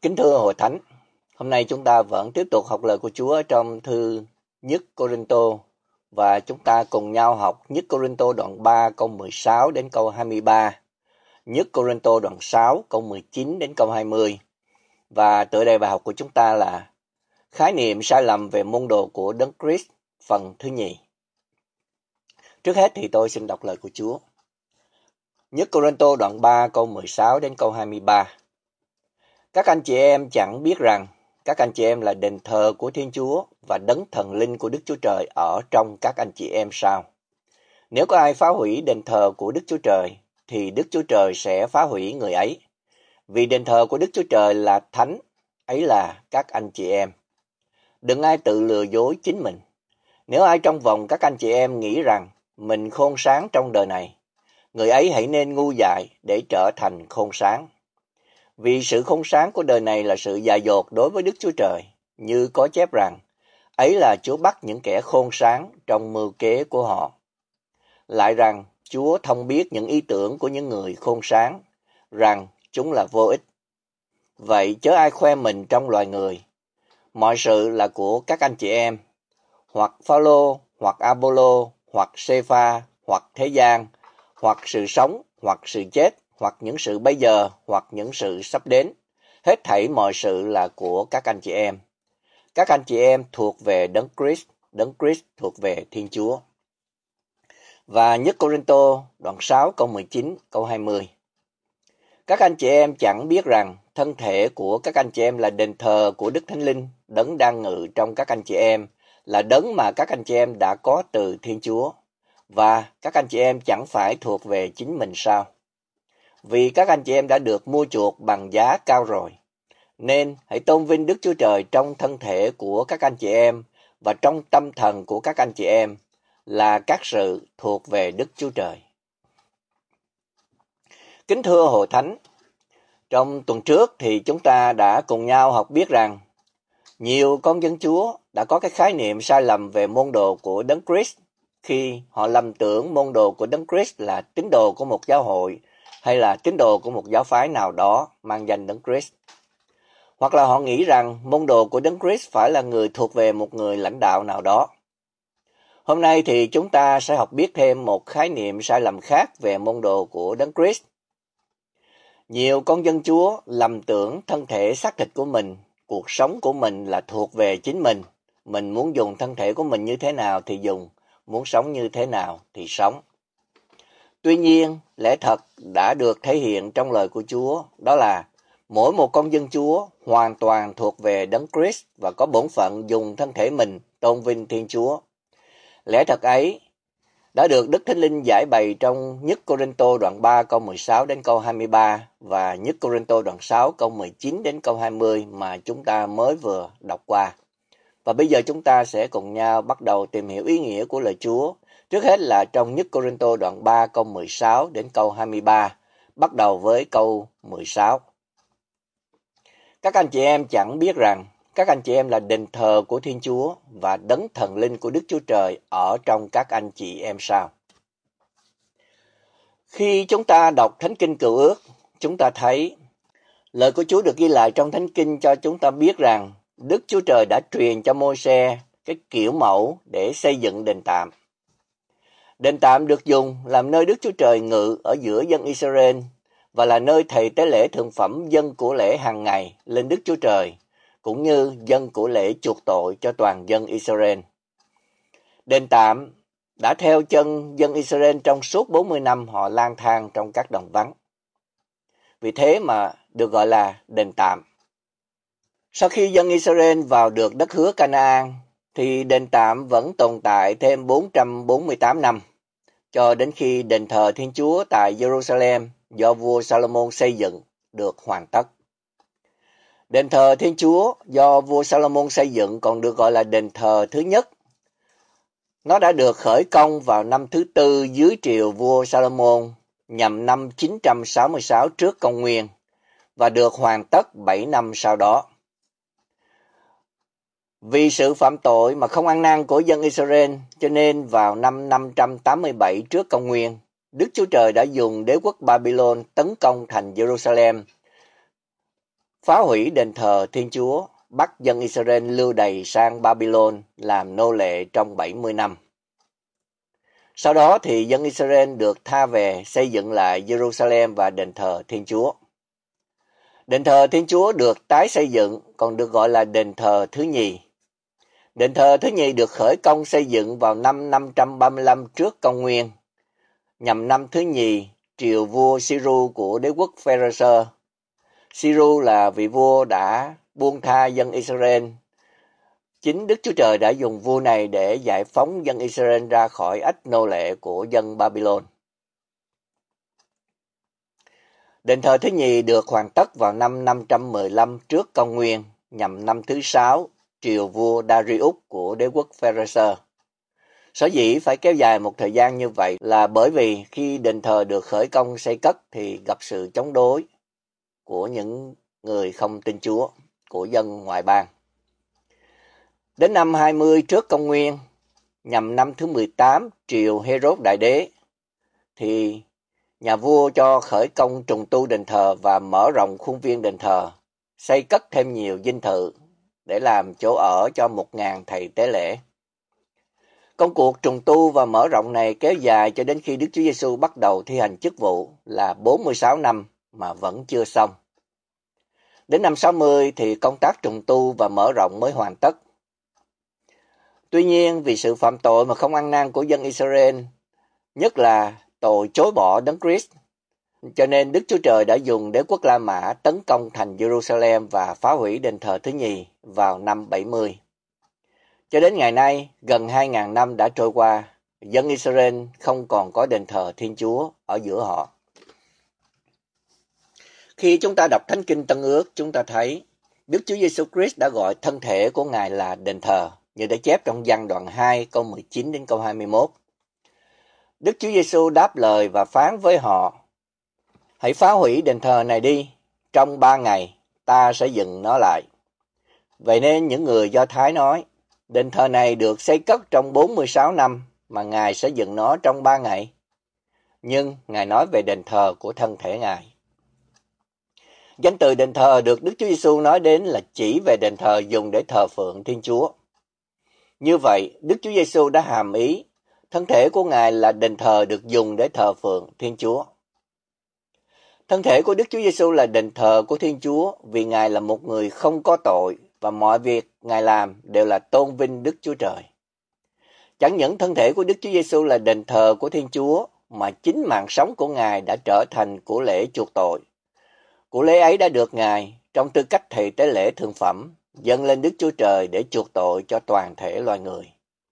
Kính thưa Hội Thánh, hôm nay chúng ta vẫn tiếp tục học lời của Chúa trong thư Nhất Cô-rinh-tô và chúng ta cùng nhau học Nhất Cô-rinh-tô đoạn 3 câu 16 đến câu 23, Nhất Cô-rinh-tô đoạn 6 câu 19 đến câu 20 và tựa đề bài học của chúng ta là Khái niệm sai lầm về môn đồ của Đấng Christ phần thứ nhì. Trước hết thì tôi xin đọc lời của Chúa. Nhất Cô-rinh-tô đoạn 3 câu 16 đến câu 23. Các anh chị em chẳng biết rằng các anh chị em là đền thờ của Thiên Chúa và đấng thần linh của Đức Chúa Trời ở trong các anh chị em sao? Nếu có ai phá hủy đền thờ của Đức Chúa Trời, thì Đức Chúa Trời sẽ phá hủy người ấy. Vì đền thờ của Đức Chúa Trời là thánh, ấy là các anh chị em. Đừng ai tự lừa dối chính mình. Nếu ai trong vòng các anh chị em nghĩ rằng mình khôn sáng trong đời này, người ấy hãy nên ngu dại để trở thành khôn sáng. Vì sự khôn sáng của đời này là sự dại dột đối với Đức Chúa Trời, như có chép rằng, ấy là Chúa bắt những kẻ khôn sáng trong mưu kế của họ. Lại rằng, Chúa thông biết những ý tưởng của những người khôn sáng, rằng chúng là vô ích. Vậy chớ ai khoe mình trong loài người. Mọi sự là của các anh chị em, hoặc Phao-lô, hoặc A-bô-lô, hoặc Sê-pha, hoặc thế gian, hoặc sự sống, hoặc sự chết, hoặc những sự bây giờ, hoặc những sự sắp đến. Hết thảy mọi sự là của các anh chị em. Các anh chị em thuộc về Đấng Christ thuộc về Thiên Chúa. Và Nhất Cô-rinh-tô đoạn 6 câu 19 câu 20. Các anh chị em chẳng biết rằng thân thể của các anh chị em là đền thờ của Đức Thánh Linh, đấng đang ngự trong các anh chị em, là đấng mà các anh chị em đã có từ Thiên Chúa. Và các anh chị em chẳng phải thuộc về chính mình sao? Vì các anh chị em đã được mua chuộc bằng giá cao rồi. Nên hãy tôn vinh Đức Chúa Trời trong thân thể của các anh chị em và trong tâm thần của các anh chị em là các sự thuộc về Đức Chúa Trời. Kính thưa Hội Thánh, trong tuần trước thì chúng ta đã cùng nhau học biết rằng nhiều con dân Chúa đã có cái khái niệm sai lầm về môn đồ của Đấng Christ khi họ lầm tưởng môn đồ của Đấng Christ là tín đồ của một giáo hội hay là tín đồ của một giáo phái nào đó mang danh Đấng Christ. Hoặc là họ nghĩ rằng môn đồ của Đấng Christ phải là người thuộc về một người lãnh đạo nào đó. Hôm nay thì chúng ta sẽ học biết thêm một khái niệm sai lầm khác về môn đồ của Đấng Christ. Nhiều con dân Chúa lầm tưởng thân thể xác thịt của mình, cuộc sống của mình là thuộc về chính mình. Mình muốn dùng thân thể của mình như thế nào thì dùng, muốn sống như thế nào thì sống. Tuy nhiên, lẽ thật đã được thể hiện trong lời của Chúa, đó là mỗi một con dân Chúa hoàn toàn thuộc về Đấng Christ và có bổn phận dùng thân thể mình tôn vinh Thiên Chúa. Lẽ thật ấy đã được Đức Thánh Linh giải bày trong Nhất Cô-rinh-tô đoạn 3 câu 16 đến câu 23 và Nhất Cô-rinh-tô đoạn 6 câu 19 đến câu 20 mà chúng ta mới vừa đọc qua. Và bây giờ chúng ta sẽ cùng nhau bắt đầu tìm hiểu ý nghĩa của lời Chúa. Trước hết là trong Nhất Cô-rinh-tô đoạn 3 câu 16 đến câu 23, bắt đầu với câu 16. Các anh chị em chẳng biết rằng các anh chị em là đền thờ của Thiên Chúa và đấng thần linh của Đức Chúa Trời ở trong các anh chị em sao? Khi chúng ta đọc Thánh Kinh Cựu Ước, chúng ta thấy lời của Chúa được ghi lại trong Thánh Kinh cho chúng ta biết rằng Đức Chúa Trời đã truyền cho Môi-se cái kiểu mẫu để xây dựng đền tạm. Đền tạm được dùng làm nơi Đức Chúa Trời ngự ở giữa dân Israel và là nơi thầy tế lễ thượng phẩm dâng của lễ hàng ngày lên Đức Chúa Trời, cũng như dâng của lễ chuộc tội cho toàn dân Israel. Đền tạm đã theo chân dân Israel trong suốt 40 năm họ lang thang trong các đồng vắng. Vì thế mà được gọi là đền tạm. Sau khi dân Israel vào được đất hứa Canaan, thì đền tạm vẫn tồn tại thêm 448 năm, cho đến khi đền thờ Thiên Chúa tại Jerusalem do vua Salomon xây dựng được hoàn tất. Đền thờ Thiên Chúa do vua Salomon xây dựng còn được gọi là đền thờ thứ nhất. Nó đã được khởi công vào năm thứ tư dưới triều vua Salomon nhằm năm 966 trước công nguyên và được hoàn tất 7 năm sau đó. Vì sự phạm tội mà không ăn năn của dân Israel, cho nên vào năm 587 trước công nguyên, Đức Chúa Trời đã dùng đế quốc Babylon tấn công thành Jerusalem phá hủy đền thờ Thiên Chúa, bắt dân Israel lưu đày sang Babylon làm nô lệ trong 70 năm. Sau đó thì dân Israel được tha về xây dựng lại Jerusalem và đền thờ Thiên Chúa. Đền thờ Thiên Chúa được tái xây dựng, còn được gọi là đền thờ thứ nhì. Đền thờ thứ nhì được khởi công xây dựng vào năm 535 trước công nguyên, nhằm năm thứ nhì triều vua Siru của đế quốc Pharisơ. Siru là vị vua đã buông tha dân Israel. Chính Đức Chúa Trời đã dùng vua này để giải phóng dân Israel ra khỏi ách nô lệ của dân Babylon. Đền thờ thứ nhì được hoàn tất vào năm 515 trước công nguyên, nhằm năm thứ 6 triều vua Darius của đế quốc Pharisơ. Sở dĩ phải kéo dài một thời gian như vậy là bởi vì khi đền thờ được khởi công xây cất thì gặp sự chống đối của những người không tin Chúa, của dân ngoại bang. Đến năm 20 trước công nguyên, nhằm năm thứ 18 triều Herod đại đế, thì nhà vua cho khởi công trùng tu đền thờ và mở rộng khuôn viên đền thờ, xây cất thêm nhiều dinh thự để làm chỗ ở cho 1.000 thầy tế lễ. Công cuộc trùng tu và mở rộng này kéo dài cho đến khi Đức Chúa Giêsu bắt đầu thi hành chức vụ là 46 năm mà vẫn chưa xong. Đến năm 60 thì công tác trùng tu và mở rộng mới hoàn tất. Tuy nhiên vì sự phạm tội mà không ăn năn của dân Israel, nhất là tội chối bỏ Đấng Christ, cho nên Đức Chúa Trời đã dùng đế quốc La Mã tấn công thành Jerusalem và phá hủy đền thờ thứ nhì vào năm 70. Cho đến ngày nay, gần 2.000 năm đã trôi qua, dân Israel không còn có đền thờ Thiên Chúa ở giữa họ. Khi chúng ta đọc Thánh Kinh Tân Ước, chúng ta thấy Đức Chúa Giêsu Christ đã gọi thân thể của Ngài là đền thờ, như đã chép trong Giăng đoạn 2 câu 19 đến câu 21. Đức Chúa Giêsu đáp lời và phán với họ: hãy phá hủy đền thờ này đi, trong 3 ngày ta sẽ dựng nó lại. Vậy nên những người Do Thái nói, đền thờ này được xây cất trong 46 năm mà Ngài sẽ dựng nó trong 3 ngày. Nhưng Ngài nói về đền thờ của thân thể Ngài. Danh từ đền thờ được Đức Chúa Giêsu nói đến là chỉ về đền thờ dùng để thờ phượng Thiên Chúa. Như vậy, Đức Chúa Giêsu đã hàm ý thân thể của Ngài là đền thờ được dùng để thờ phượng Thiên Chúa. Thân thể của Đức Chúa Giêsu là đền thờ của Thiên Chúa vì Ngài là một người không có tội và mọi việc Ngài làm đều là tôn vinh Đức Chúa Trời. Chẳng những thân thể của Đức Chúa Giêsu là đền thờ của Thiên Chúa mà chính mạng sống của Ngài đã trở thành của lễ chuộc tội. Của lễ ấy đã được Ngài trong tư cách thầy tế lễ thượng phẩm dâng lên Đức Chúa Trời để chuộc tội cho toàn thể loài người.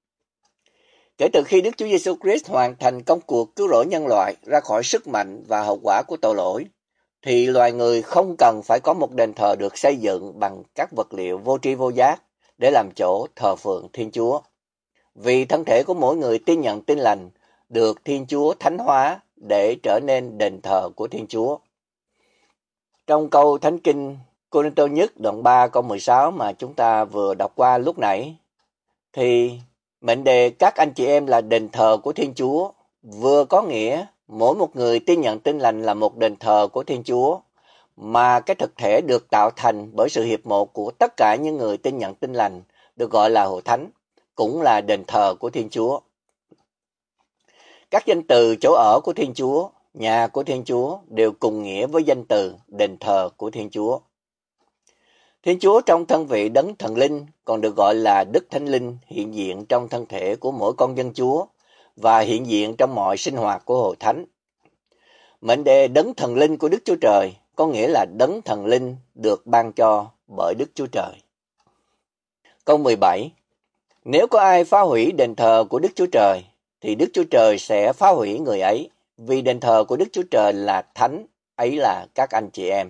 Kể từ khi Đức Chúa Giêsu Christ hoàn thành công cuộc cứu rỗi nhân loại ra khỏi sức mạnh và hậu quả của tội lỗi, thì loài người không cần phải có một đền thờ được xây dựng bằng các vật liệu vô tri vô giác để làm chỗ thờ phượng Thiên Chúa. Vì thân thể của mỗi người tin nhận tin lành được Thiên Chúa thánh hóa để trở nên đền thờ của Thiên Chúa. Trong câu Thánh Kinh Cô-rinh-tô nhất đoạn 3 câu 16 mà chúng ta vừa đọc qua lúc nãy, thì mệnh đề các anh chị em là đền thờ của Thiên Chúa vừa có nghĩa mỗi một người tin nhận tin lành là một đền thờ của Thiên Chúa, mà cái thực thể được tạo thành bởi sự hiệp một của tất cả những người tin nhận tin lành được gọi là hội thánh, cũng là đền thờ của Thiên Chúa. Các danh từ chỗ ở của Thiên Chúa, nhà của Thiên Chúa đều cùng nghĩa với danh từ đền thờ của Thiên Chúa. Thiên Chúa trong thân vị đấng thần linh còn được gọi là Đức Thánh Linh hiện diện trong thân thể của mỗi con dân Chúa và hiện diện trong mọi sinh hoạt của hội thánh. Mệnh đề đấng thần linh của Đức Chúa Trời có nghĩa là đấng thần linh được ban cho bởi Đức Chúa Trời. Câu 17. Nếu có ai phá hủy đền thờ của Đức Chúa Trời, thì Đức Chúa Trời sẽ phá hủy người ấy, vì đền thờ của Đức Chúa Trời là thánh, ấy là các anh chị em.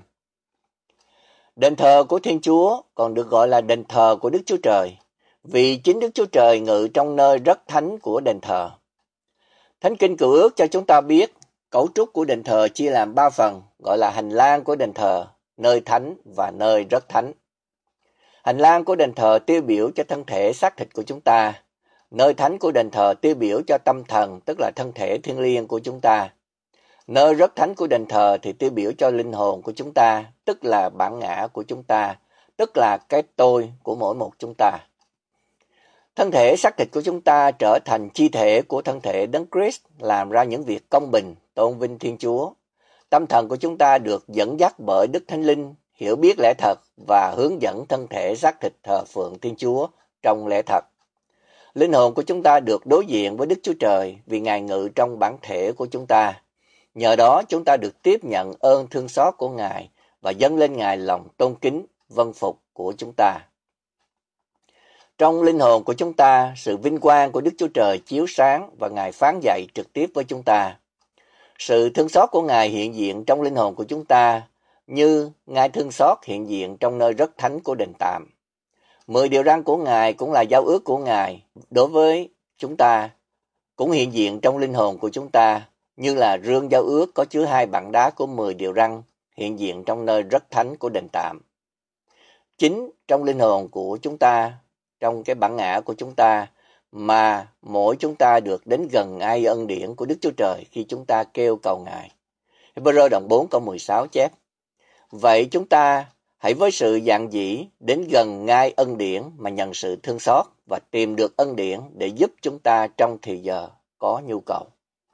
Đền thờ của Thiên Chúa còn được gọi là đền thờ của Đức Chúa Trời, vì chính Đức Chúa Trời ngự trong nơi rất thánh của đền thờ. Thánh Kinh Cựu Ước cho chúng ta biết cấu trúc của đền thờ chia làm 3 phần, gọi là hành lang của đền thờ, nơi thánh và nơi rất thánh. Hành lang của đền thờ tiêu biểu cho thân thể xác thịt của chúng ta. Nơi thánh của đền thờ tiêu biểu cho tâm thần, tức là thân thể thiêng liêng của chúng ta. Nơi rất thánh của đền thờ thì tiêu biểu cho linh hồn của chúng ta, tức là bản ngã của chúng ta, tức là cái tôi của mỗi một chúng ta. Thân thể xác thịt của chúng ta trở thành chi thể của thân thể Đấng Christ, làm ra những việc công bình, tôn vinh Thiên Chúa. Tâm thần của chúng ta được dẫn dắt bởi Đức Thánh Linh, hiểu biết lẽ thật và hướng dẫn thân thể xác thịt thờ phượng Thiên Chúa trong lẽ thật. Linh hồn của chúng ta được đối diện với Đức Chúa Trời vì Ngài ngự trong bản thể của chúng ta. Nhờ đó chúng ta được tiếp nhận ơn thương xót của Ngài và dâng lên Ngài lòng tôn kính, vâng phục của chúng ta. Trong linh hồn của chúng ta, sự vinh quang của Đức Chúa Trời chiếu sáng và Ngài phán dạy trực tiếp với chúng ta. Sự thương xót của Ngài hiện diện trong linh hồn của chúng ta như Ngài thương xót hiện diện trong nơi rất thánh của đền tạm. 10 điều răn của Ngài cũng là giao ước của Ngài đối với chúng ta, cũng hiện diện trong linh hồn của chúng ta, như là rương giao ước có chứa 2 bảng đá của 10 điều răn hiện diện trong nơi rất thánh của đền tạm. Chính trong linh hồn của chúng ta, trong cái bản ngã của chúng ta, mà mỗi chúng ta được đến gần ai ân điển của Đức Chúa Trời khi chúng ta kêu cầu Ngài. Hebrew đoạn 4 câu 16 chép: Vậy chúng ta hãy với sự dạn dĩ đến gần ngai ân điển mà nhận sự thương xót và tìm được ân điển để giúp chúng ta trong thì giờ có nhu cầu.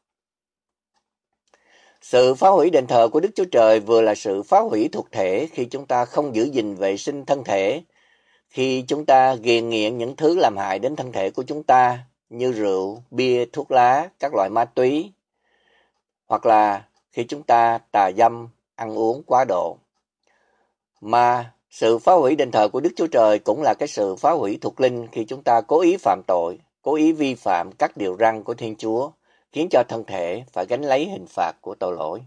Sự phá hủy đền thờ của Đức Chúa Trời vừa là sự phá hủy thuộc thể khi chúng ta không giữ gìn vệ sinh thân thể, khi chúng ta ghiền nghiện những thứ làm hại đến thân thể của chúng ta như rượu, bia, thuốc lá, các loại ma túy, hoặc là khi chúng ta tà dâm, ăn uống quá độ. Mà sự phá hủy đền thờ của Đức Chúa Trời cũng là cái sự phá hủy thuộc linh khi chúng ta cố ý phạm tội, cố ý vi phạm các điều răn của Thiên Chúa, khiến cho thân thể phải gánh lấy hình phạt của tội lỗi.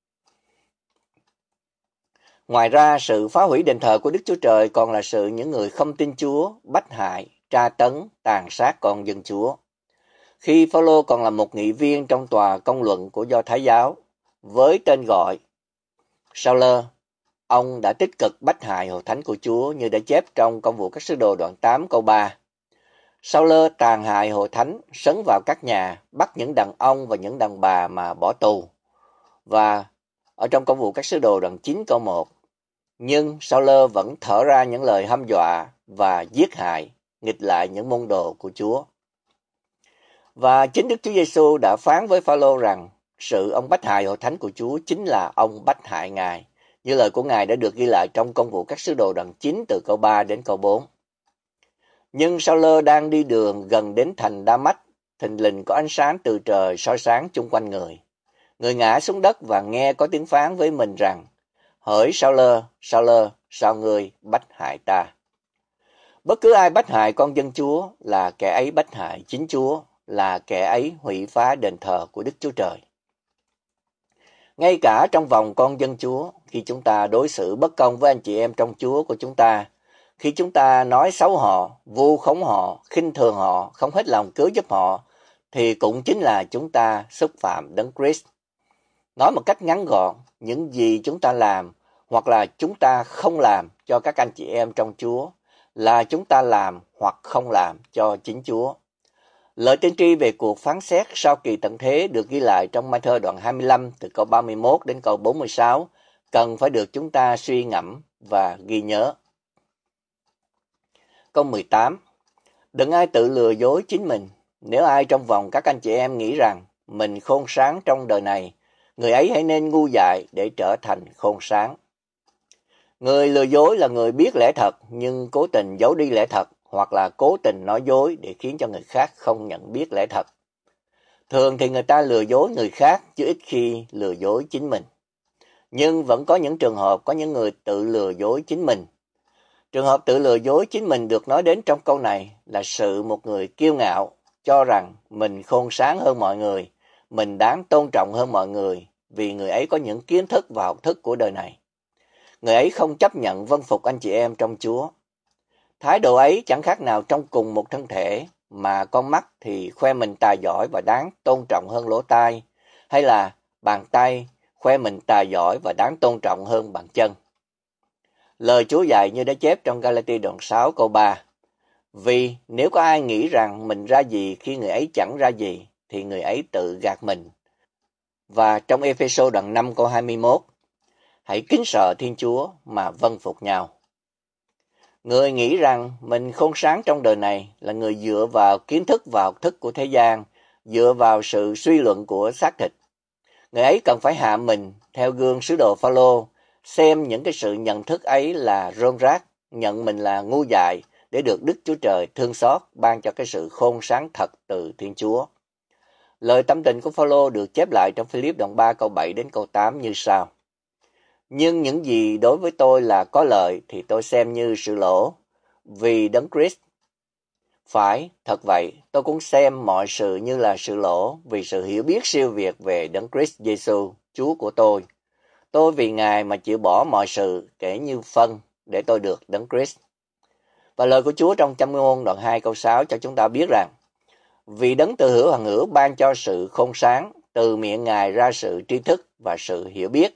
Ngoài ra, sự phá hủy đền thờ của Đức Chúa Trời còn là sự những người không tin Chúa, bách hại, tra tấn, tàn sát con dân Chúa. Khi Phao-lô còn là một nghị viên trong tòa công luận của Do Thái giáo, với tên gọi Sao-lơ, ông đã tích cực bách hại hội thánh của Chúa như đã chép trong Công vụ các sứ đồ đoạn 8 câu 3. Sao-lơ tàn hại hội thánh, sấn vào các nhà, bắt những đàn ông và những đàn bà mà bỏ tù. Và ở trong Công vụ các sứ đồ đoạn 9 câu 1, nhưng Sao-lơ vẫn thở ra những lời hăm dọa và giết hại, nghịch lại những môn đồ của Chúa. Và chính Đức Chúa Giêsu đã phán với Phao-lô rằng sự ông bách hại hội thánh của Chúa chính là ông bách hại Ngài, như lời của Ngài đã được ghi lại trong Công vụ các sứ đồ đoạn 9 từ câu 3 đến câu 4. Nhưng Sao-lơ đang đi đường gần đến thành Đa-mách, thình lình có ánh sáng từ trời soi sáng chung quanh người. Người ngã xuống đất và nghe có tiếng phán với mình rằng: Hỡi Sao-lơ, Sao-lơ, sao ngươi bách hại ta? Bất cứ ai bách hại con dân Chúa là kẻ ấy bách hại chính Chúa, là kẻ ấy hủy phá đền thờ của Đức Chúa Trời. Ngay cả trong vòng con dân Chúa, khi chúng ta đối xử bất công với anh chị em trong Chúa của chúng ta, khi chúng ta nói xấu họ, vu khống họ, khinh thường họ, không hết lòng cứu giúp họ, thì cũng chính là chúng ta xúc phạm Đấng Christ. Nói một cách ngắn gọn, những gì chúng ta làm hoặc là chúng ta không làm cho các anh chị em trong Chúa là chúng ta làm hoặc không làm cho chính Chúa. Lời tiên tri về cuộc phán xét sau kỳ tận thế được ghi lại trong Ma-thơ đoạn 25 từ câu 31 đến câu 46, cần phải được chúng ta suy ngẫm và ghi nhớ. Câu 18. Đừng ai tự lừa dối chính mình. Nếu ai trong vòng các anh chị em nghĩ rằng mình khôn sáng trong đời này, người ấy hãy nên ngu dại để trở thành khôn sáng. Người lừa dối là người biết lẽ thật nhưng cố tình giấu đi lẽ thật, hoặc là cố tình nói dối để khiến cho người khác không nhận biết lẽ thật. Thường thì người ta lừa dối người khác chứ ít khi lừa dối chính mình. Nhưng vẫn có những trường hợp có những người tự lừa dối chính mình. Trường hợp tự lừa dối chính mình được nói đến trong câu này là sự một người kiêu ngạo, cho rằng mình khôn sáng hơn mọi người, mình đáng tôn trọng hơn mọi người vì người ấy có những kiến thức và học thức của đời này. Người ấy không chấp nhận vâng phục anh chị em trong Chúa. Thái độ ấy chẳng khác nào trong cùng một thân thể, mà con mắt thì khoe mình tài giỏi và đáng tôn trọng hơn lỗ tai, hay là bàn tay khoe mình tài giỏi và đáng tôn trọng hơn bàn chân. Lời Chúa dạy như đã chép trong Ga-la-ti đoạn 6 câu 3. Vì nếu có ai nghĩ rằng mình ra gì khi người ấy chẳng ra gì, thì người ấy tự gạt mình. Và trong Ê-phê-sô đoạn 5 câu 21, hãy kính sợ Thiên Chúa mà vâng phục nhau. Người nghĩ rằng mình khôn sáng trong đời này là người dựa vào kiến thức và học thức của thế gian, dựa vào sự suy luận của xác thịt. Người ấy cần phải hạ mình theo gương sứ đồ Phao-lô, xem những cái sự nhận thức ấy là rôm rác, nhận mình là ngu dại để được Đức Chúa Trời thương xót ban cho cái sự khôn sáng thật từ Thiên Chúa. Lời tâm tình của Phao-lô được chép lại trong Phi-líp đoạn 3 câu 7 đến câu 8 như sau: Nhưng những gì đối với tôi là có lợi thì tôi xem như sự lỗ vì Đấng Christ. Phải, thật vậy, tôi cũng xem mọi sự như là sự lỗ vì sự hiểu biết siêu việt về Đấng Christ Giêsu, Chúa của tôi. Tôi vì Ngài mà chịu bỏ mọi sự kể như phân để tôi được Đấng Christ. Và lời của Chúa trong Châm ngôn đoạn 2 câu 6 cho chúng ta biết rằng, vì Đấng từ hữu hằng hữu ban cho sự khôn sáng, từ miệng Ngài ra sự tri thức và sự hiểu biết.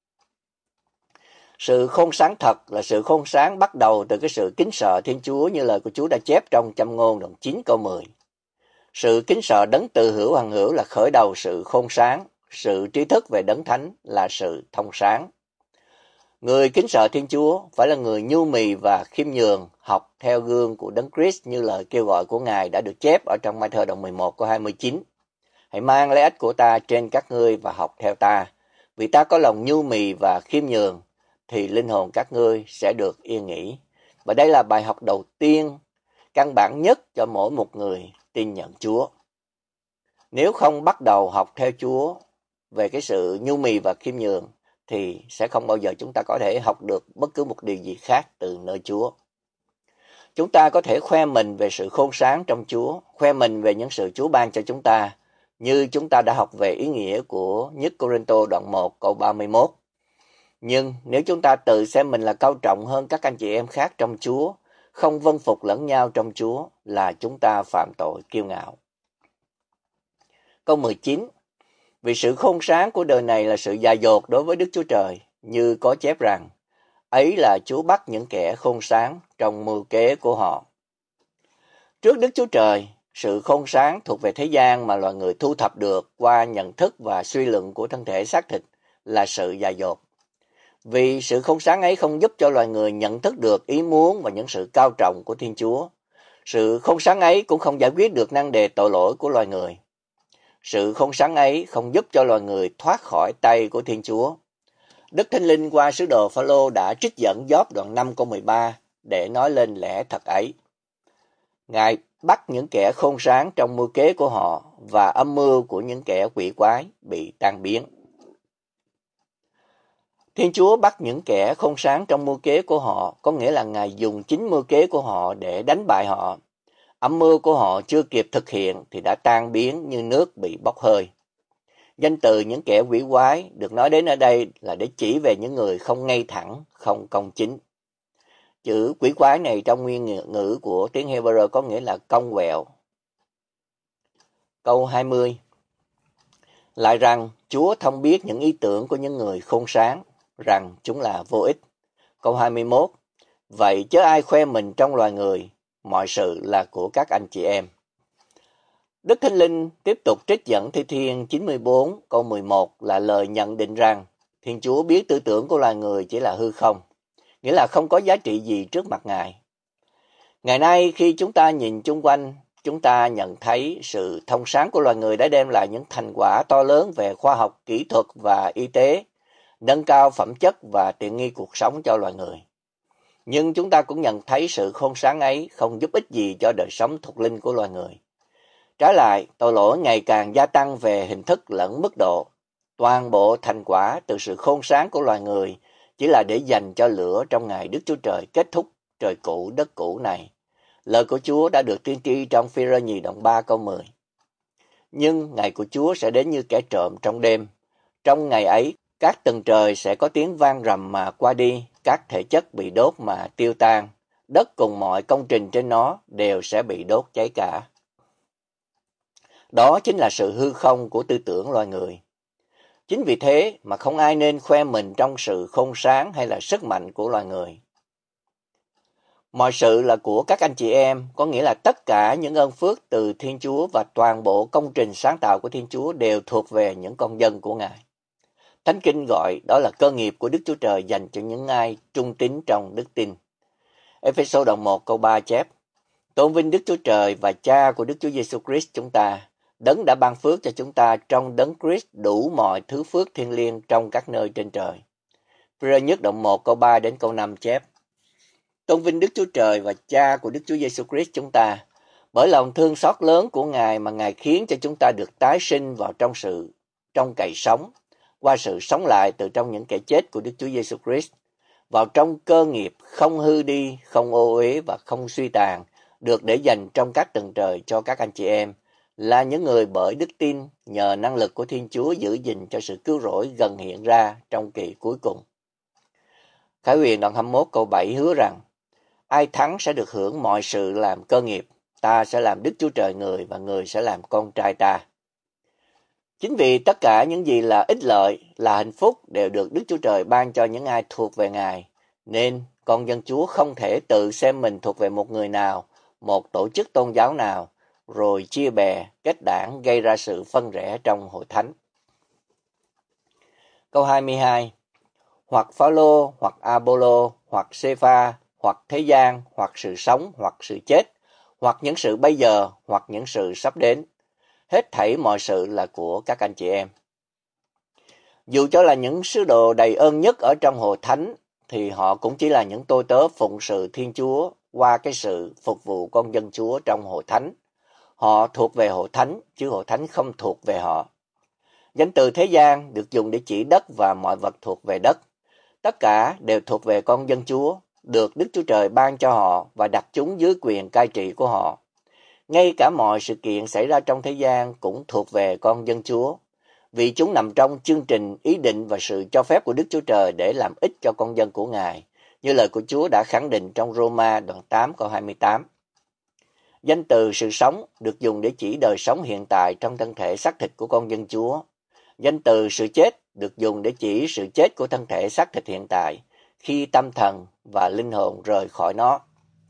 Sự khôn sáng thật là sự khôn sáng bắt đầu từ cái sự kính sợ Thiên Chúa như lời của Chúa đã chép trong Châm ngôn đoạn 9 câu 10. Sự kính sợ Đấng từ hữu hằng hữu là khởi đầu sự khôn sáng, sự trí thức về Đấng Thánh là sự thông sáng. Người kính sợ Thiên Chúa phải là người nhu mì và khiêm nhường, học theo gương của Đấng Christ như lời kêu gọi của Ngài đã được chép ở trong Ma-thơ đoạn 11 câu 29. Hãy mang lấy ách của ta trên các ngươi và học theo ta, vì ta có lòng nhu mì và khiêm nhường, thì linh hồn các ngươi sẽ được yên nghỉ. Và đây là bài học đầu tiên, căn bản nhất cho mỗi một người tin nhận Chúa. Nếu không bắt đầu học theo Chúa về cái sự nhu mì và khiêm nhường, thì sẽ không bao giờ chúng ta có thể học được bất cứ một điều gì khác từ nơi Chúa. Chúng ta có thể khoe mình về sự khôn sáng trong Chúa, khoe mình về những sự Chúa ban cho chúng ta, như chúng ta đã học về ý nghĩa của nhất Cô-rinh-tô đoạn 1 câu 31. Nhưng nếu chúng ta tự xem mình là cao trọng hơn các anh chị em khác trong Chúa, không vâng phục lẫn nhau trong Chúa, là chúng ta phạm tội kiêu ngạo. Câu 19. Vì sự khôn sáng của đời này là sự dại dột đối với Đức Chúa Trời, như có chép rằng, ấy là Chúa bắt những kẻ khôn sáng trong mưu kế của họ. Trước Đức Chúa Trời, sự khôn sáng thuộc về thế gian mà loài người thu thập được qua nhận thức và suy luận của thân thể xác thịt là sự dại dột. Vì sự khôn sáng ấy không giúp cho loài người nhận thức được ý muốn và những sự cao trọng của Thiên Chúa. Sự khôn sáng ấy cũng không giải quyết được nan đề tội lỗi của loài người. Sự khôn sáng ấy không giúp cho loài người thoát khỏi tay của Thiên Chúa. Đức Thánh Linh qua sứ đồ Phao-lô đã trích dẫn Gióp đoạn 5 câu 13 để nói lên lẽ thật ấy. Ngài bắt những kẻ khôn sáng trong mưu kế của họ và âm mưu của những kẻ quỷ quái bị tan biến. Thiên Chúa bắt những kẻ khôn sáng trong mưu kế của họ, có nghĩa là Ngài dùng chính mưu kế của họ để đánh bại họ. Âm mưu của họ chưa kịp thực hiện thì đã tan biến như nước bị bốc hơi. Danh từ những kẻ quỷ quái được nói đến ở đây là để chỉ về những người không ngay thẳng, không công chính. Chữ quỷ quái này trong nguyên ngữ của tiếng Hebrew có nghĩa là cong quẹo. Câu 20. Lại rằng Chúa thông biết những ý tưởng của những người khôn sáng, rằng chúng là vô ích. Câu 21. Vậy chớ ai khoe mình trong loài người, mọi sự là của các anh chị em. Đức Thánh Linh tiếp tục trích dẫn Thi Thiên 94 câu 11 là lời nhận định rằng Thiên Chúa biết tư tưởng của loài người chỉ là hư không, nghĩa là không có giá trị gì trước mặt Ngài. Ngày nay khi chúng ta nhìn chung quanh, chúng ta nhận thấy sự thông sáng của loài người đã đem lại những thành quả to lớn về khoa học, kỹ thuật và y tế, nâng cao phẩm chất và tiện nghi cuộc sống cho loài người. Nhưng chúng ta cũng nhận thấy sự khôn sáng ấy không giúp ích gì cho đời sống thuộc linh của loài người. Trái lại, tội lỗi ngày càng gia tăng về hình thức lẫn mức độ. Toàn bộ thành quả từ sự khôn sáng của loài người chỉ là để dành cho lửa trong ngày Đức Chúa Trời kết thúc trời cũ đất cũ này. Lời của Chúa đã được tiên tri trong Phi-rơ nhì đoạn 3 câu 10. Nhưng ngày của Chúa sẽ đến như kẻ trộm trong đêm. Trong ngày ấy, các tầng trời sẽ có tiếng vang rầm mà qua đi, các thể chất bị đốt mà tiêu tan, đất cùng mọi công trình trên nó đều sẽ bị đốt cháy cả. Đó chính là sự hư không của tư tưởng loài người. Chính vì thế mà không ai nên khoe mình trong sự khôn sáng hay là sức mạnh của loài người. Mọi sự là của các anh chị em, có nghĩa là tất cả những ơn phước từ Thiên Chúa và toàn bộ công trình sáng tạo của Thiên Chúa đều thuộc về những con dân của Ngài. Thánh Kinh gọi đó là cơ nghiệp của Đức Chúa Trời dành cho những ai trung tín trong đức tin. Ê-phê-sô đoạn 1 câu 3 chép: Tôn vinh Đức Chúa Trời và Cha của Đức Chúa Giêsu Christ chúng ta, Đấng đã ban phước cho chúng ta trong Đấng Christ đủ mọi thứ phước thiêng liêng trong các nơi trên trời. Phi-rơ nhất đoạn 1 câu 3 đến câu 5 chép: Tôn vinh Đức Chúa Trời và Cha của Đức Chúa Giêsu Christ chúng ta, bởi lòng thương xót lớn của Ngài mà Ngài khiến cho chúng ta được tái sinh vào trong cậy sống, qua sự sống lại từ trong những kẻ chết của Đức Chúa Giêsu Christ, vào trong cơ nghiệp không hư đi, không ô uế và không suy tàn, được để dành trong các tầng trời cho các anh chị em, là những người bởi đức tin nhờ năng lực của Thiên Chúa giữ gìn cho sự cứu rỗi gần hiện ra trong kỳ cuối cùng. Khải Huyền đoạn 21 câu 7 hứa rằng: Ai thắng sẽ được hưởng mọi sự làm cơ nghiệp, ta sẽ làm Đức Chúa Trời người và người sẽ làm con trai ta. Chính vì tất cả những gì là ích lợi, là hạnh phúc đều được Đức Chúa Trời ban cho những ai thuộc về Ngài, nên con dân Chúa không thể tự xem mình thuộc về một người nào, một tổ chức tôn giáo nào, rồi chia bè, kết đảng gây ra sự phân rẽ trong hội thánh. Câu 22: Hoặc Phao-lô, hoặc A-bô-lô, hoặc Sê-pha, hoặc thế gian, hoặc sự sống, hoặc sự chết, hoặc những sự bây giờ, hoặc những sự sắp đến. Hết thảy mọi sự là của các anh chị em. Dù cho là những sứ đồ đầy ơn nhất ở trong hội thánh, thì họ cũng chỉ là những tôi tớ phụng sự Thiên Chúa qua cái sự phục vụ con dân Chúa trong hội thánh. Họ thuộc về hội thánh, chứ hội thánh không thuộc về họ. Danh từ thế gian được dùng để chỉ đất và mọi vật thuộc về đất. Tất cả đều thuộc về con dân Chúa, được Đức Chúa Trời ban cho họ và đặt chúng dưới quyền cai trị của họ. Ngay cả mọi sự kiện xảy ra trong thế gian cũng thuộc về con dân Chúa, vì chúng nằm trong chương trình, ý định và sự cho phép của Đức Chúa Trời để làm ích cho con dân của Ngài, như lời của Chúa đã khẳng định trong Roma đoạn 8 câu 28. Danh từ sự sống được dùng để chỉ đời sống hiện tại trong thân thể xác thịt của con dân Chúa. Danh từ sự chết được dùng để chỉ sự chết của thân thể xác thịt hiện tại, khi tâm thần và linh hồn rời khỏi nó.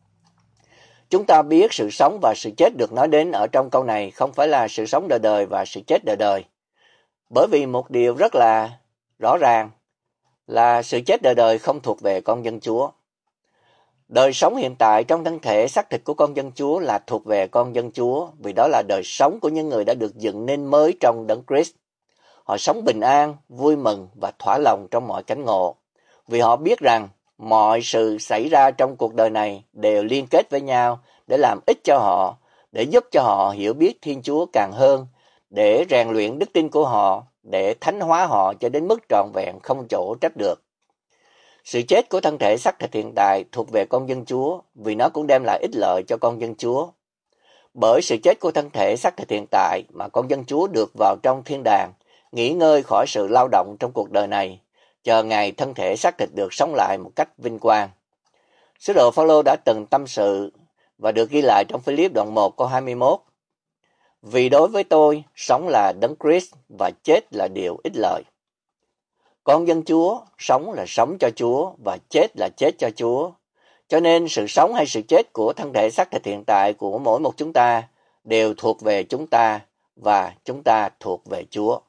Chúng ta biết sự sống và sự chết được nói đến ở trong câu này không phải là sự sống đời đời và sự chết đời đời. Bởi vì một điều rất là rõ ràng là sự chết đời đời không thuộc về con dân Chúa. Đời sống hiện tại trong thân thể xác thịt của con dân Chúa là thuộc về con dân Chúa, vì đó là đời sống của những người đã được dựng nên mới trong Đấng Christ. Họ sống bình an, vui mừng và thỏa lòng trong mọi cảnh ngộ, vì họ biết rằng mọi sự xảy ra trong cuộc đời này đều liên kết với nhau để làm ích cho họ, để giúp cho họ hiểu biết Thiên Chúa càng hơn, để rèn luyện đức tin của họ, để thánh hóa họ cho đến mức trọn vẹn không chỗ trách được. Sự chết của thân thể xác thịt hiện tại thuộc về con dân Chúa, vì nó cũng đem lại ích lợi cho con dân Chúa. Bởi sự chết của thân thể xác thịt hiện tại mà con dân Chúa được vào trong thiên đàng, nghỉ ngơi khỏi sự lao động trong cuộc đời này, chờ ngày thân thể xác thịt được sống lại một cách vinh quang. Sứ đồ Phao-lô đã từng tâm sự và được ghi lại trong Phi-líp đoạn 1 câu 21. Vì đối với tôi, sống là Đấng Christ và chết là điều ích lợi. Con dân Chúa, sống là sống cho Chúa và chết là chết cho Chúa. Cho nên sự sống hay sự chết của thân thể xác thịt hiện tại của mỗi một chúng ta đều thuộc về chúng ta và chúng ta thuộc về Chúa.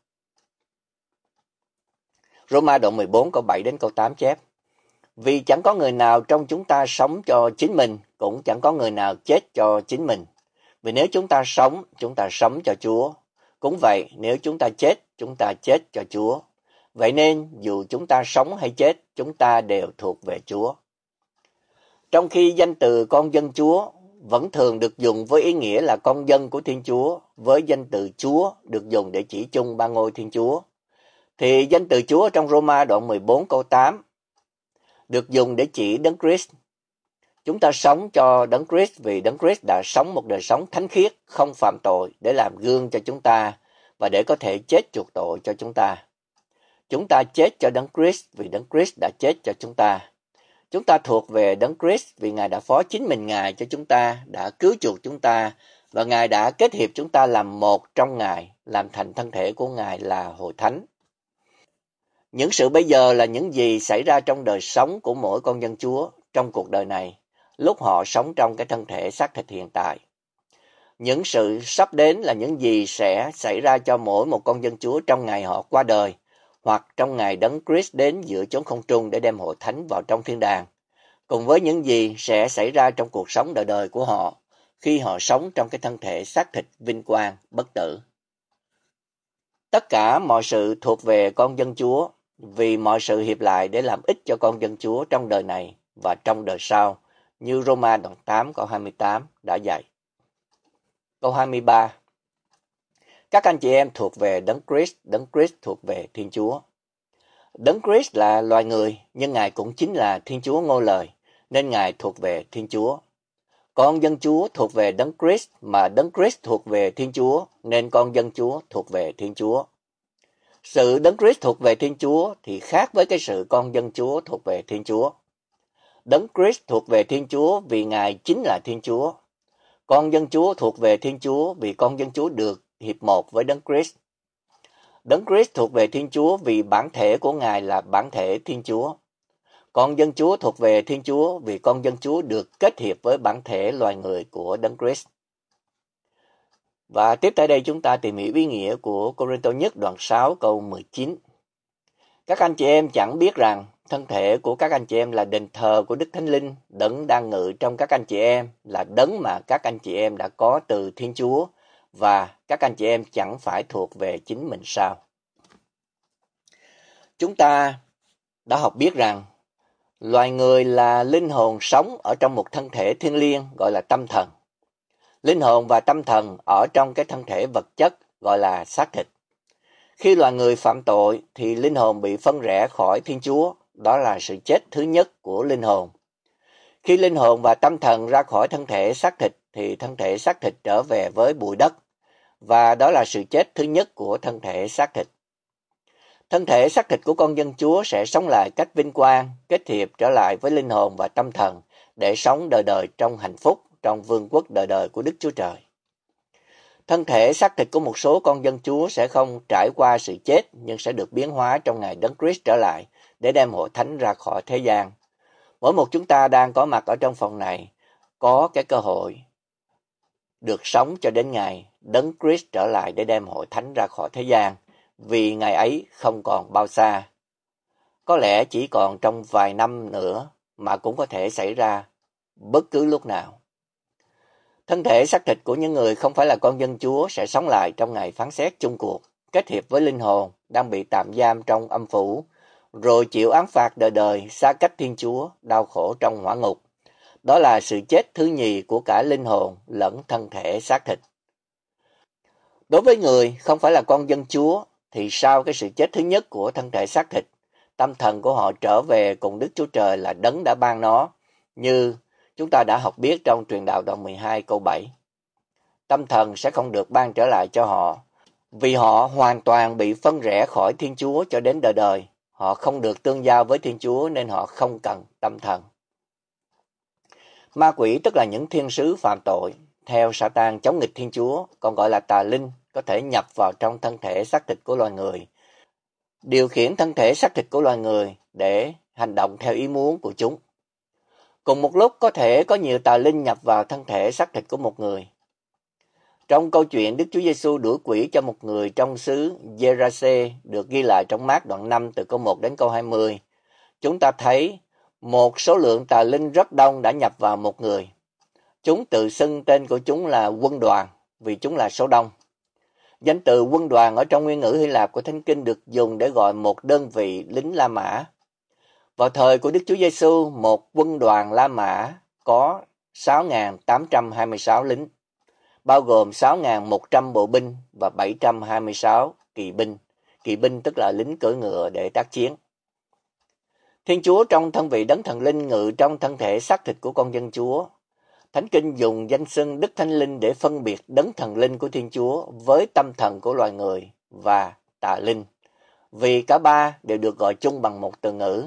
Roma đoạn 14 câu 7 đến câu 8 chép: Vì chẳng có người nào trong chúng ta sống cho chính mình, cũng chẳng có người nào chết cho chính mình. Vì nếu chúng ta sống cho Chúa. Cũng vậy, nếu chúng ta chết cho Chúa. Vậy nên, dù chúng ta sống hay chết, chúng ta đều thuộc về Chúa. Trong khi danh từ con dân Chúa vẫn thường được dùng với ý nghĩa là con dân của Thiên Chúa, với danh từ Chúa được dùng để chỉ chung ba ngôi Thiên Chúa, thì danh từ Chúa trong Roma đoạn 14 câu 8 được dùng để chỉ Đấng Christ. Chúng ta sống cho Đấng Christ vì Đấng Christ đã sống một đời sống thánh khiết, không phạm tội để làm gương cho chúng ta và để có thể chết chuộc tội cho chúng ta. Chúng ta chết cho Đấng Christ vì Đấng Christ đã chết cho chúng ta. Chúng ta thuộc về Đấng Christ vì Ngài đã phó chính mình Ngài cho chúng ta, đã cứu chuộc chúng ta và Ngài đã kết hiệp chúng ta làm một trong Ngài, làm thành thân thể của Ngài là hội thánh. Những sự bây giờ là những gì xảy ra trong đời sống của mỗi con dân Chúa trong cuộc đời này, lúc họ sống trong cái thân thể xác thịt hiện tại. Những sự sắp đến là những gì sẽ xảy ra cho mỗi một con dân Chúa trong ngày họ qua đời, hoặc trong ngày Đấng Christ đến giữa chốn không trung để đem hội thánh vào trong thiên đàng, cùng với những gì sẽ xảy ra trong cuộc sống đời đời của họ khi họ sống trong cái thân thể xác thịt vinh quang, bất tử. Tất cả mọi sự thuộc về con dân Chúa, vì mọi sự hiệp lại để làm ích cho con dân Chúa trong đời này và trong đời sau, như Roma đoạn 8 câu 28 đã dạy. Câu 23. Các anh chị em thuộc về Đấng Christ thuộc về Thiên Chúa. Đấng Christ là loài người, nhưng Ngài cũng chính là Thiên Chúa ngôi lời, nên Ngài thuộc về Thiên Chúa. Con dân Chúa thuộc về Đấng Christ, mà Đấng Christ thuộc về Thiên Chúa, nên con dân Chúa thuộc về Thiên Chúa. Sự Đấng Christ thuộc về Thiên Chúa thì khác với cái sự con dân Chúa thuộc về Thiên Chúa. Đấng Christ thuộc về Thiên Chúa vì Ngài chính là Thiên Chúa. Con dân Chúa thuộc về Thiên Chúa vì con dân Chúa được hiệp một với Đấng Christ. Đấng Christ thuộc về Thiên Chúa vì bản thể của Ngài là bản thể Thiên Chúa. Con dân Chúa thuộc về Thiên Chúa vì con dân Chúa được kết hiệp với bản thể loài người của Đấng Christ. Và tiếp tới đây chúng ta tìm hiểu ý nghĩa của Cô-rinh-tô nhất đoạn 6 câu 19. Các anh chị em chẳng biết rằng thân thể của các anh chị em là đền thờ của Đức Thánh Linh, Đấng đang ngự trong các anh chị em, là Đấng mà các anh chị em đã có từ Thiên Chúa, và các anh chị em chẳng phải thuộc về chính mình sao? Chúng ta đã học biết rằng loài người là linh hồn sống ở trong một thân thể thiêng liêng gọi là tâm thần. Linh hồn và tâm thần ở trong cái thân thể vật chất gọi là xác thịt. Khi loài người phạm tội thì linh hồn bị phân rẽ khỏi Thiên Chúa, đó là sự chết thứ nhất của linh hồn. Khi linh hồn và tâm thần ra khỏi thân thể xác thịt thì thân thể xác thịt trở về với bụi đất, và đó là sự chết thứ nhất của thân thể xác thịt. Thân thể xác thịt của con dân Chúa sẽ sống lại cách vinh quang, kết hiệp trở lại với linh hồn và tâm thần để sống đời đời trong hạnh phúc, trong vương quốc đời đời của Đức Chúa Trời. Thân thể xác thịt của một số con dân Chúa sẽ không trải qua sự chết, nhưng sẽ được biến hóa trong ngày Đấng Christ trở lại để đem hội thánh ra khỏi thế gian. Mỗi một chúng ta đang có mặt ở trong phòng này có cái cơ hội được sống cho đến ngày Đấng Christ trở lại để đem hội thánh ra khỏi thế gian, vì ngày ấy không còn bao xa. Có lẽ chỉ còn trong vài năm nữa, mà cũng có thể xảy ra bất cứ lúc nào. Thân thể xác thịt của những người không phải là con dân Chúa sẽ sống lại trong ngày phán xét chung cuộc, kết hiệp với linh hồn đang bị tạm giam trong âm phủ, rồi chịu án phạt đời đời xa cách Thiên Chúa, đau khổ trong hỏa ngục. Đó là sự chết thứ nhì của cả linh hồn lẫn thân thể xác thịt. Đối với người không phải là con dân Chúa, thì sau cái sự chết thứ nhất của thân thể xác thịt, tâm thần của họ trở về cùng Đức Chúa Trời là Đấng đã ban nó, như chúng ta đã học biết trong truyền đạo đoạn 12 câu 7. Tâm thần sẽ không được ban trở lại cho họ, vì họ hoàn toàn bị phân rẽ khỏi Thiên Chúa cho đến đời đời. Họ không được tương giao với Thiên Chúa nên họ không cần tâm thần. Ma quỷ tức là những thiên sứ phạm tội, theo Sa-tan chống nghịch Thiên Chúa, còn gọi là tà linh, có thể nhập vào trong thân thể xác thịt của loài người, điều khiển thân thể xác thịt của loài người để hành động theo ý muốn của chúng. Cùng một lúc có thể có nhiều tà linh nhập vào thân thể xác thịt của một người. Trong câu chuyện Đức Chúa Giêsu đuổi quỷ cho một người trong xứ Gerase được ghi lại trong Mác đoạn 5 từ câu 1 đến câu 20, chúng ta thấy một số lượng tà linh rất đông đã nhập vào một người. Chúng tự xưng tên của chúng là quân đoàn vì chúng là số đông. Danh từ quân đoàn ở trong nguyên ngữ Hy Lạp của Thánh Kinh được dùng để gọi một đơn vị lính La Mã. Vào thời của Đức Chúa Giêsu, một quân đoàn La Mã có 6.826 lính, bao gồm 6.100 bộ binh và 726 kỵ binh. Kỵ binh tức là lính cưỡi ngựa để tác chiến. Thiên Chúa trong thân vị Đấng Thần Linh ngự trong thân thể xác thịt của con dân Chúa. Thánh Kinh dùng danh xưng Đức Thánh Linh để phân biệt Đấng Thần Linh của Thiên Chúa với tâm thần của loài người và tà linh, vì cả ba đều được gọi chung bằng một từ ngữ.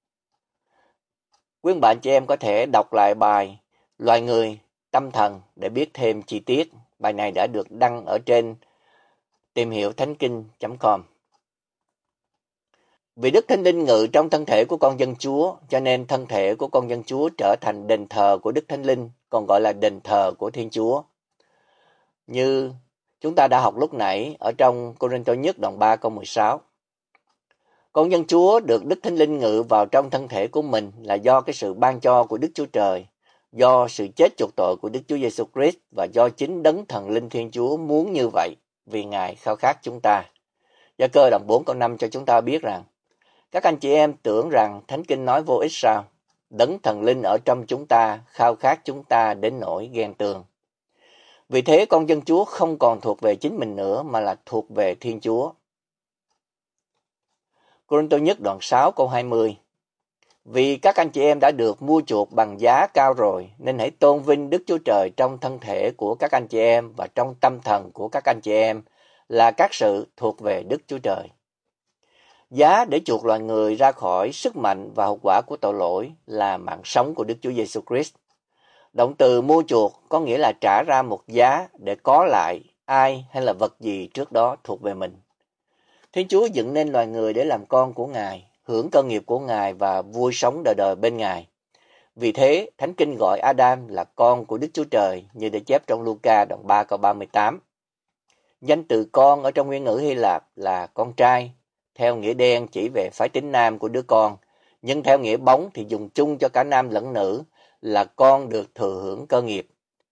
Quý bạn chị em có thể đọc lại bài Loài người, tâm thần để biết thêm chi tiết. Bài này đã được đăng ở trên tìm hiểu thánh kinh.com. Vì Đức Thánh Linh ngự trong thân thể của con dân Chúa, cho nên thân thể của con dân Chúa trở thành đền thờ của Đức Thánh Linh, còn gọi là đền thờ của Thiên Chúa. Như chúng ta đã học lúc nãy ở trong Cô-rinh-tô nhất đoạn 3 câu 16. Con dân Chúa được Đức Thánh Linh ngự vào trong thân thể của mình là do cái sự ban cho của Đức Chúa Trời, do sự chết chuộc tội của Đức Chúa Giêsu Christ và do chính Đấng Thần Linh Thiên Chúa muốn như vậy vì Ngài khao khát chúng ta. Gia Cơ đoạn 4 câu 5 cho chúng ta biết rằng các anh chị em tưởng rằng Thánh Kinh nói vô ích sao? Đấng Thần Linh ở trong chúng ta khao khát chúng ta đến nỗi ghen tường. Vì thế con dân Chúa không còn thuộc về chính mình nữa mà là thuộc về Thiên Chúa. Cô-rinh-tô nhất đoạn 6 câu 20. Vì các anh chị em đã được mua chuộc bằng giá cao rồi, nên hãy tôn vinh Đức Chúa Trời trong thân thể của các anh chị em và trong tâm thần của các anh chị em là các sự thuộc về Đức Chúa Trời. Giá để chuộc loài người ra khỏi sức mạnh và hậu quả của tội lỗi là mạng sống của Đức Chúa Giêsu Christ. Động từ mua chuộc có nghĩa là trả ra một giá để có lại ai hay là vật gì trước đó thuộc về mình. Thiên Chúa dựng nên loài người để làm con của Ngài, hưởng cơ nghiệp của Ngài và vui sống đời đời bên Ngài. Vì thế, Thánh Kinh gọi Adam là con của Đức Chúa Trời như được chép trong Luca đoạn 3 câu 38. Danh từ con ở trong nguyên ngữ Hy Lạp là con trai, theo nghĩa đen chỉ về phái tính nam của đứa con, nhưng theo nghĩa bóng thì dùng chung cho cả nam lẫn nữ là con được thừa hưởng cơ nghiệp.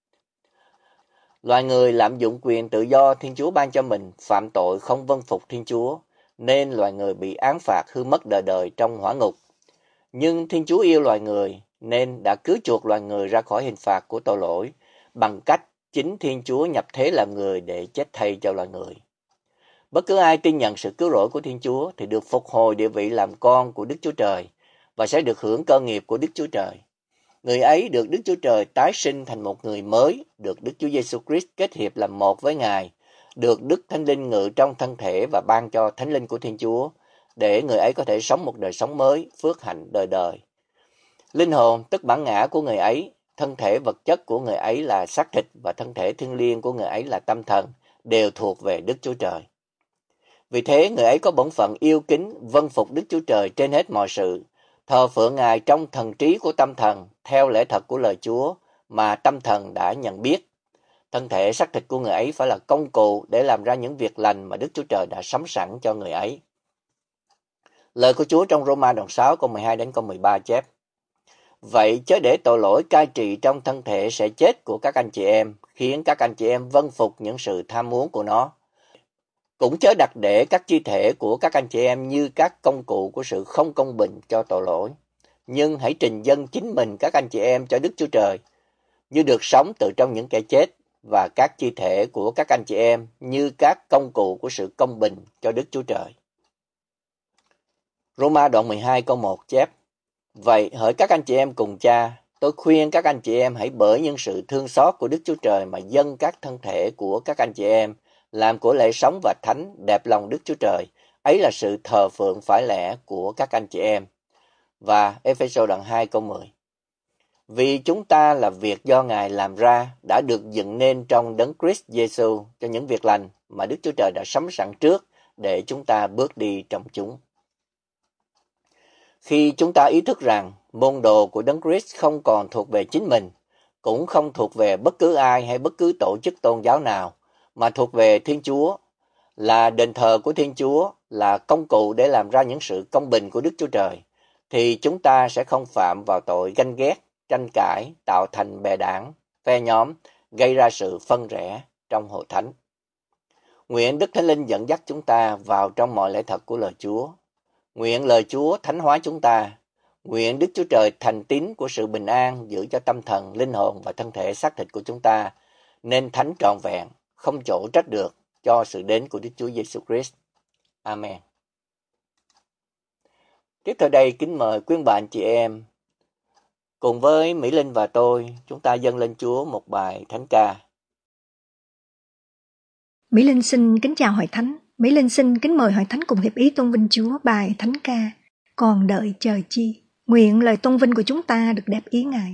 Loài người lạm dụng quyền tự do Thiên Chúa ban cho mình, phạm tội không vâng phục Thiên Chúa, nên loài người bị án phạt hư mất đời đời trong hỏa ngục. Nhưng Thiên Chúa yêu loài người, nên đã cứu chuộc loài người ra khỏi hình phạt của tội lỗi, bằng cách chính Thiên Chúa nhập thế làm người để chết thay cho loài người. Bất cứ ai tin nhận sự cứu rỗi của Thiên Chúa thì được phục hồi địa vị làm con của Đức Chúa Trời và sẽ được hưởng cơ nghiệp của Đức Chúa Trời. Người ấy được Đức Chúa Trời tái sinh thành một người mới, được Đức Chúa Giêsu Christ kết hiệp làm một với Ngài, được Đức Thánh Linh ngự trong thân thể và ban cho Thánh Linh của Thiên Chúa, để người ấy có thể sống một đời sống mới, phước hạnh đời đời. Linh hồn, tức bản ngã của người ấy, thân thể vật chất của người ấy là xác thịt và thân thể thiêng liêng của người ấy là tâm thần, đều thuộc về Đức Chúa Trời. Vì thế, người ấy có bổn phận yêu kính, vâng phục Đức Chúa Trời trên hết mọi sự, thờ phượng Ngài trong thần trí của tâm thần, theo lẽ thật của lời Chúa mà tâm thần đã nhận biết. Thân thể xác thịt của người ấy phải là công cụ để làm ra những việc lành mà Đức Chúa Trời đã sắm sẵn cho người ấy. Lời của Chúa trong Roma đoạn 6 câu 12 đến câu 13 chép: Vậy chớ để tội lỗi cai trị trong thân thể sẽ chết của các anh chị em, khiến các anh chị em vâng phục những sự tham muốn của nó. Cũng chớ đặt để các chi thể của các anh chị em như các công cụ của sự không công bình cho tội lỗi. Nhưng hãy trình dâng chính mình các anh chị em cho Đức Chúa Trời, như được sống từ trong những kẻ chết, và các chi thể của các anh chị em như các công cụ của sự công bình cho Đức Chúa Trời. Roma đoạn 12 câu 1 chép: Vậy hỡi các anh chị em cùng cha, tôi khuyên các anh chị em hãy bởi những sự thương xót của Đức Chúa Trời mà dâng các thân thể của các anh chị em làm của lễ sống và thánh đẹp lòng Đức Chúa Trời. Ấy là sự thờ phượng phải lẽ của các anh chị em. Và Ê-phê-sô đoạn 2 câu 10: Vì chúng ta là việc do Ngài làm ra, đã được dựng nên trong Đấng Christ Giêsu cho những việc lành mà Đức Chúa Trời đã sắm sẵn trước để chúng ta bước đi trong chúng. Khi chúng ta ý thức rằng môn đồ của Đấng Christ không còn thuộc về chính mình, cũng không thuộc về bất cứ ai hay bất cứ tổ chức tôn giáo nào, mà thuộc về Thiên Chúa, là đền thờ của Thiên Chúa, là công cụ để làm ra những sự công bình của Đức Chúa Trời, thì chúng ta sẽ không phạm vào tội ganh ghét, tranh cãi, tạo thành bè đảng, phe nhóm, gây ra sự phân rẽ trong hội thánh. Nguyện Đức Thánh Linh dẫn dắt chúng ta vào trong mọi lẽ thật của lời Chúa. Nguyện lời Chúa thánh hóa chúng ta. Nguyện Đức Chúa Trời thành tín của sự bình an giữ cho tâm thần, linh hồn và thân thể xác thịt của chúng ta nên thánh trọn vẹn, không chỗ trách được cho sự đến của Đức Chúa Giêsu Christ. Amen. Tiếp theo đây kính mời quý bạn chị em cùng với Mỹ Linh và tôi, chúng ta dâng lên Chúa một bài thánh ca. Mỹ Linh xin kính chào hội thánh. Mỹ Linh xin kính mời hội thánh cùng hiệp ý tôn vinh Chúa bài thánh ca Còn đợi chờ chi. Nguyện lời tôn vinh của chúng ta được đẹp ý Ngài.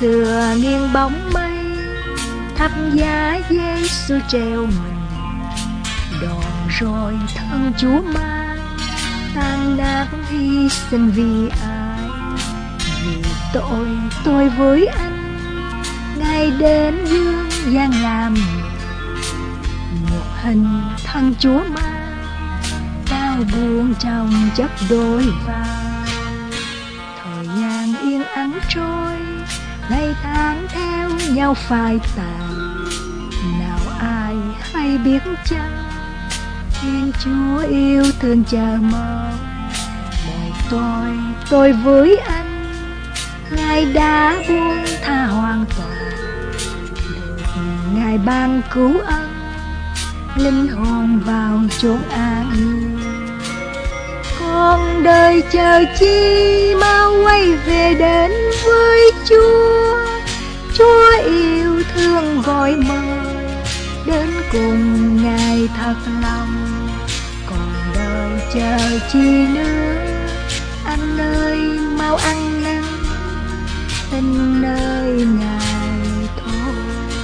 xưa nghiêng bóng mây, thắp giá Giêsu treo mình, đòn rồi thân Chúa mang, tan nát hy sinh vì ai. Vì tôi với anh, Ngài đến dương gian làm một hình thân Chúa mang, đau buồn trong chất đôi vai. Thời gian yên ắng trôi, ngày tháng theo nhau phai tàn, nào ai hay biết chăng Thiên Chúa yêu thương chờ mong. Mọi tôi với anh, Ngài đã buông tha hoàn toàn, được Ngài ban cứu ân, linh hồn vào chốn an yên. Con đời chờ chi, mau quay về đến với Chúa. Chúa yêu thương gọi mời, đến cùng Ngài thật lòng. Còn đời chờ chi nữa, anh ơi mau ăn năn, tin nơi Ngài thôi.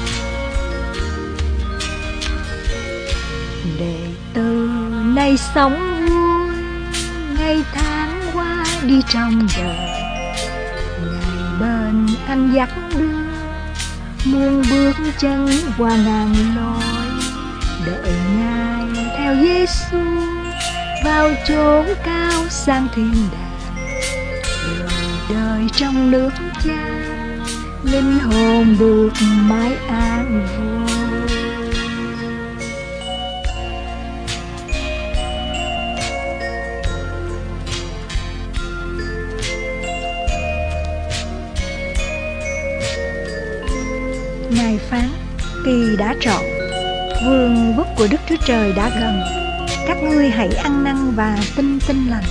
Đệ tử nay sống vui, ngày tháng qua đi trong đời, Ngài bên anh dắt đưa, muôn bước chân qua ngàn lối. Đợi Ngài theo Giêsu vào chốn cao sang thiên đàng, đời trong nước Cha, linh hồn được mãi an vui. Ngài phán: kỳ đã trọn, vương quốc của Đức Chúa Trời đã gần, các ngươi hãy ăn năn và tin lành.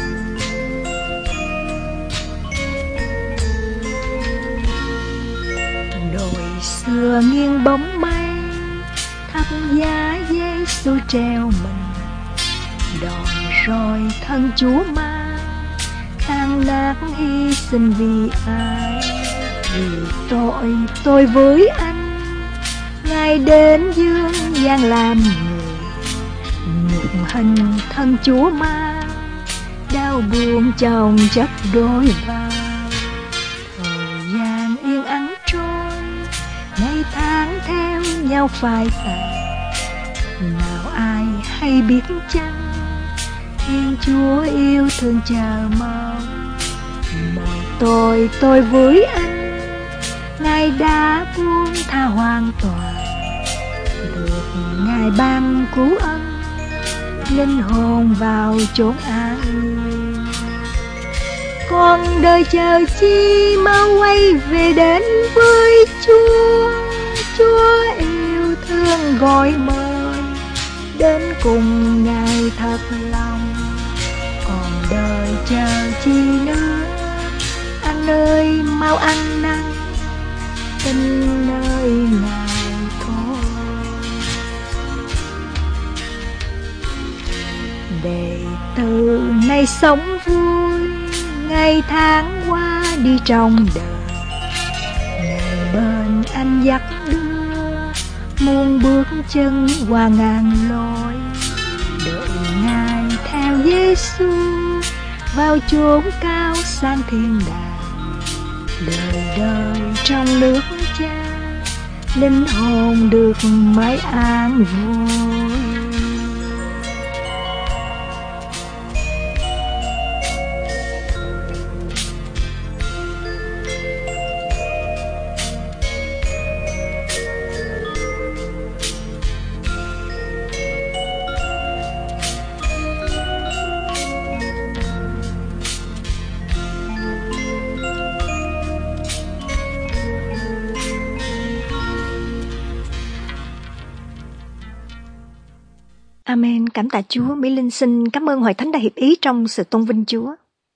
Đồi xưa nghiêng bóng mây, thắp giá Giêsu treo mình, đòn rồi thân Chúa mang, tan nát hy sinh vì ai. Vì tôi với anh, Ngài đến dương gian làm người, nhục hình thân Chúa mang, đau buồn chồng chất đôi vai. Thời gian yên ắng trôi, ngày tháng theo nhau phai tàn, nào ai hay biết chăng Thiên Chúa yêu thương chờ mong. Mọi tôi với anh, Ngài đã buông tha hoàn toàn, được Ngài ban cứu ân, linh hồn vào chốn an yên. Con đời chờ chi, mau quay về đến với Chúa. Chúa yêu thương gọi mời, đến cùng Ngài thật lòng. Còn đời chờ chi nữa, anh ơi mau ăn năn, tin nơi Ngài thôi. Đệ tử nay sống vui, ngày tháng qua đi trong đời, Ngài bên anh dắt đưa, muôn bước chân qua ngàn lối. Đợi Ngài theo Giêsu vào chốn cao sang thiên đàng, đời trong nước Cha, linh hồn được mãi an vui. Amen. Cảm tạ Chúa. Mỹ Linh xin cảm ơn Hội Thánh đã hiệp ý trong sự tôn vinh Chúa.